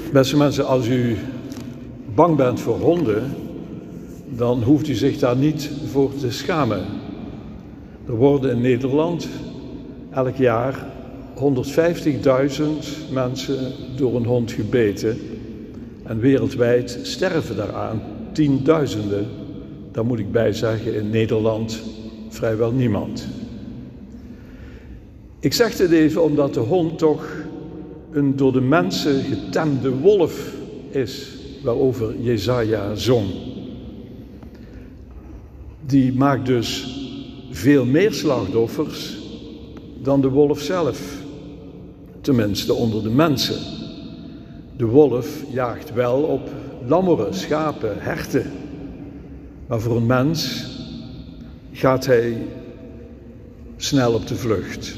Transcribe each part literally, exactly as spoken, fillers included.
Beste mensen, als u bang bent voor honden, dan hoeft u zich daar niet voor te schamen. Er worden in Nederland elk jaar honderdvijftigduizend mensen door een hond gebeten. En wereldwijd sterven daaraan tienduizenden. Daar moet ik bij zeggen, in Nederland vrijwel niemand. Ik zeg dit even omdat de hond toch een door de mensen getemde wolf is, waarover Jesaja zong. Die maakt dus veel meer slachtoffers dan de wolf zelf, tenminste onder de mensen. De wolf jaagt wel op lammeren, schapen, herten, maar voor een mens gaat hij snel op de vlucht.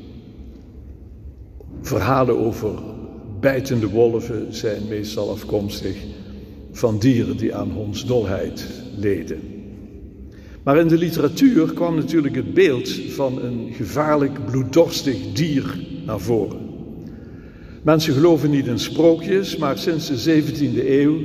Verhalen over bijtende wolven zijn meestal afkomstig van dieren die aan hondsdolheid leden. Maar in de literatuur kwam natuurlijk het beeld van een gevaarlijk, bloeddorstig dier naar voren. Mensen geloven niet in sprookjes, maar sinds de zeventiende eeuw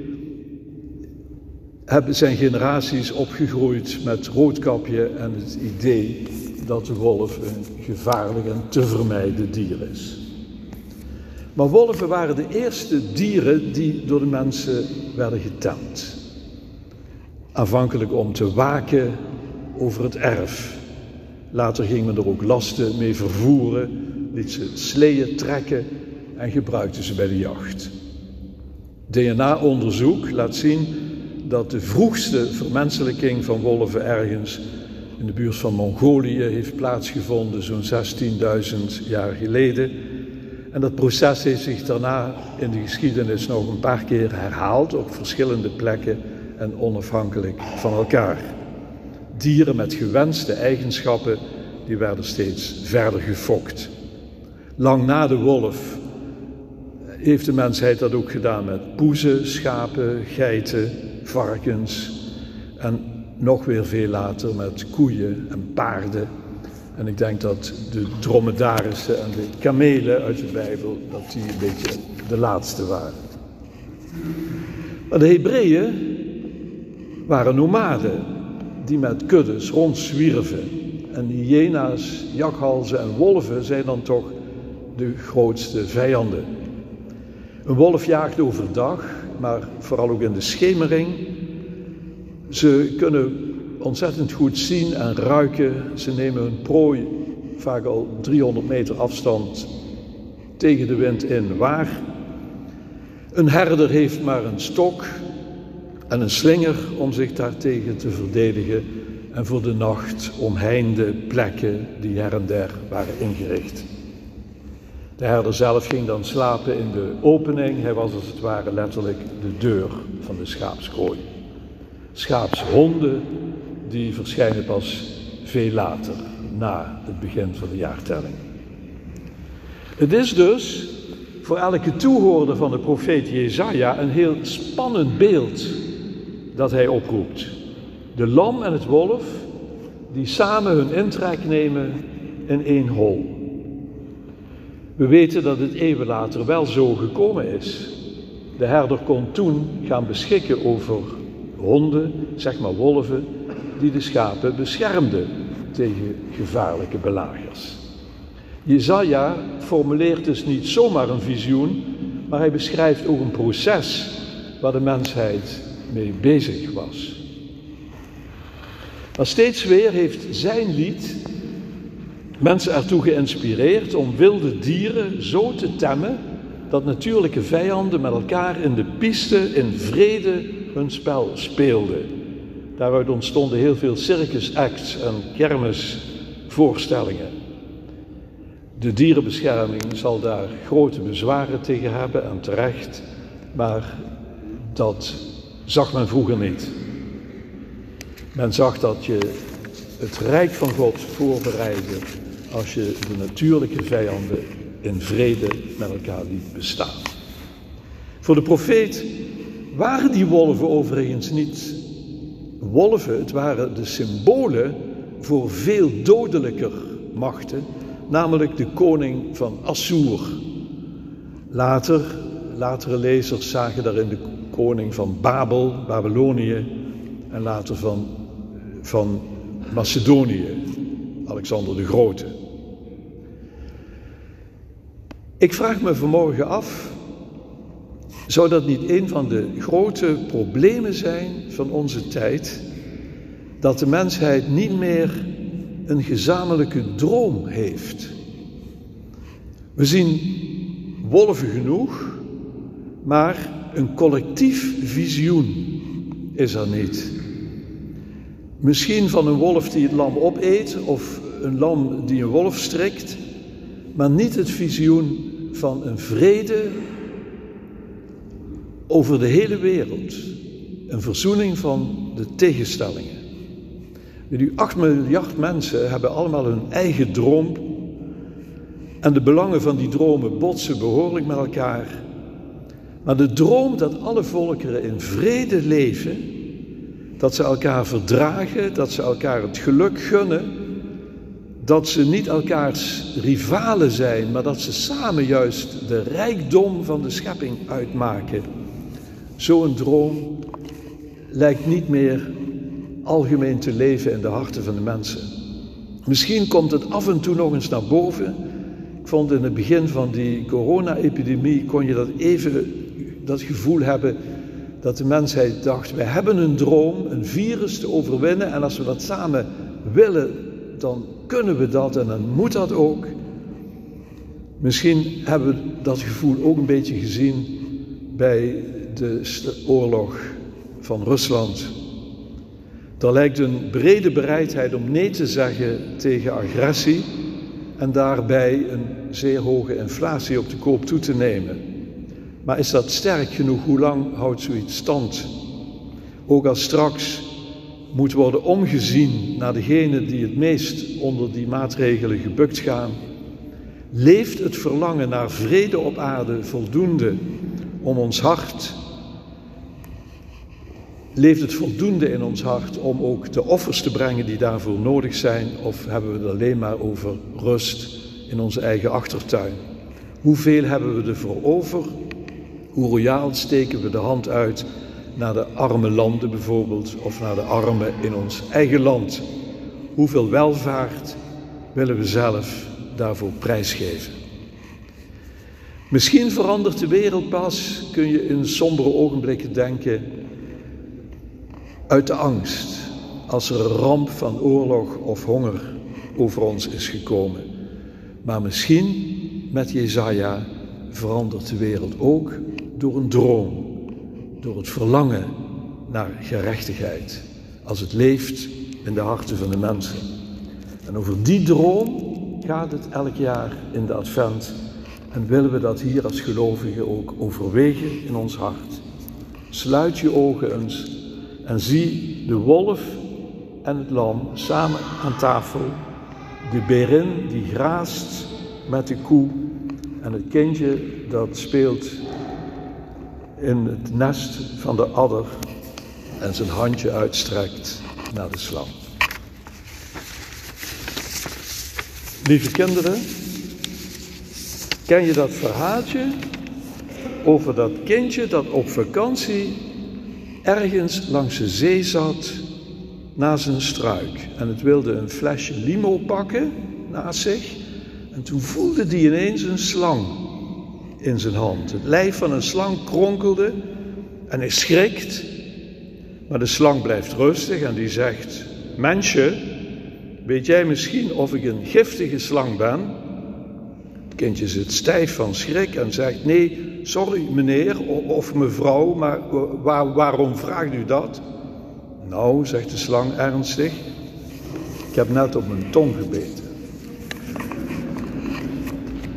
zijn generaties opgegroeid met Roodkapje en het idee dat de wolf een gevaarlijk en te vermijden dier is. Maar wolven waren de eerste dieren die door de mensen werden getemd. Aanvankelijk om te waken over het erf. Later ging men er ook lasten mee vervoeren, liet ze sleeën trekken en gebruikte ze bij de jacht. D N A-onderzoek laat zien dat de vroegste vermenselijking van wolven ergens in de buurt van Mongolië heeft plaatsgevonden, zo'n zestienduizend jaar geleden. En dat proces heeft zich daarna in de geschiedenis nog een paar keer herhaald op verschillende plekken en onafhankelijk van elkaar. Dieren met gewenste eigenschappen, die werden steeds verder gefokt. Lang na de wolf heeft de mensheid dat ook gedaan met poezen, schapen, geiten, varkens en nog weer veel later met koeien en paarden. En ik denk dat de dromedarissen en de kamelen uit de Bijbel, dat die een beetje de laatste waren. Maar de Hebreeën waren nomaden die met kuddes rondzwierven. En hyena's, jakhalzen en wolven zijn dan toch de grootste vijanden. Een wolf jaagt overdag, maar vooral ook in de schemering. Ze kunnen ontzettend goed zien en ruiken. Ze nemen hun prooi vaak al driehonderd meter afstand tegen de wind in waar. Een herder heeft maar een stok en een slinger om zich daartegen te verdedigen en voor de nacht omheinde plekken die her en der waren ingericht. De herder zelf ging dan slapen in de opening. Hij was als het ware letterlijk de deur van de schaapskooi. Schaapshonden die verschijnen pas veel later, na het begin van de jaartelling. Het is dus voor elke toehoorder van de profeet Jesaja een heel spannend beeld dat hij oproept. De lam en het wolf die samen hun intrek nemen in één hol. We weten dat het eeuwen later wel zo gekomen is. De herder kon toen gaan beschikken over honden, zeg maar wolven, die de schapen beschermden tegen gevaarlijke belagers. Jesaja formuleert dus niet zomaar een visioen, maar hij beschrijft ook een proces waar de mensheid mee bezig was. Maar steeds weer heeft zijn lied mensen ertoe geïnspireerd om wilde dieren zo te temmen dat natuurlijke vijanden met elkaar in de piste in vrede hun spel speelden. Daaruit ontstonden heel veel circusacts en kermisvoorstellingen. De dierenbescherming zal daar grote bezwaren tegen hebben en terecht, maar dat zag men vroeger niet. Men zag dat je het rijk van God voorbereidde als je de natuurlijke vijanden in vrede met elkaar liet bestaan. Voor de profeet waren die wolven overigens niet wolven, het waren de symbolen voor veel dodelijker machten, namelijk de koning van Assoer. Later latere lezers zagen daarin de koning van Babel, Babylonië en later van, van Macedonië, Alexander de Grote. Ik vraag me vanmorgen af, zou dat niet een van de grote problemen zijn van onze tijd, dat de mensheid niet meer een gezamenlijke droom heeft? We zien wolven genoeg, maar een collectief visioen is er niet. Misschien van een wolf die het lam opeet of een lam die een wolf strikt, maar niet het visioen van een vrede over de hele wereld. Een verzoening van de tegenstellingen. Nu, acht miljard mensen hebben allemaal hun eigen droom. En de belangen van die dromen botsen behoorlijk met elkaar. Maar de droom dat alle volkeren in vrede leven, dat ze elkaar verdragen, dat ze elkaar het geluk gunnen, dat ze niet elkaars rivalen zijn, maar dat ze samen juist de rijkdom van de schepping uitmaken. Zo'n droom lijkt niet meer algemeen te leven in de harten van de mensen. Misschien komt het af en toe nog eens naar boven. Ik vond in het begin van die corona-epidemie kon je dat even, dat gevoel hebben dat de mensheid dacht, wij hebben een droom, een virus te overwinnen en als we dat samen willen, dan kunnen we dat en dan moet dat ook. Misschien hebben we dat gevoel ook een beetje gezien bij de oorlog van Rusland. Er lijkt een brede bereidheid om nee te zeggen tegen agressie en daarbij een zeer hoge inflatie op de koop toe te nemen. Maar is dat sterk genoeg? Hoe lang houdt zoiets stand? Ook als straks moet worden omgezien naar degenen die het meest onder die maatregelen gebukt gaan. Leeft het verlangen naar vrede op aarde voldoende om ons hart? Leeft het voldoende in ons hart om ook de offers te brengen die daarvoor nodig zijn? Of hebben we het alleen maar over rust in onze eigen achtertuin? Hoeveel hebben we ervoor over? Hoe royaal steken we de hand uit naar de arme landen bijvoorbeeld, of naar de armen in ons eigen land? Hoeveel welvaart willen we zelf daarvoor prijsgeven? Misschien verandert de wereld pas, kun je in sombere ogenblikken denken, uit de angst, als er een ramp van oorlog of honger over ons is gekomen. Maar misschien met Jesaja verandert de wereld ook door een droom, door het verlangen naar gerechtigheid, als het leeft in de harten van de mensen. En over die droom gaat het elk jaar in de Advent en willen we dat hier als gelovigen ook overwegen in ons hart. Sluit je ogen eens en zie de wolf en het lam samen aan tafel, de berin die graast met de koe en het kindje dat speelt in het nest van de adder en zijn handje uitstrekt naar de slang. Lieve kinderen, ken je dat verhaaltje over dat kindje dat op vakantie ergens langs de zee zat na zijn struik en het wilde een flesje limo pakken naast zich en toen voelde hij ineens een slang in zijn hand. Het lijf van een slang kronkelde en hij schrikt, maar de slang blijft rustig en die zegt: mensje, weet jij misschien of ik een giftige slang ben? Het kindje zit stijf van schrik en zegt: nee, sorry meneer of mevrouw, maar waar, waarom vraagt u dat? Nou, zegt de slang ernstig, ik heb net op mijn tong gebeten.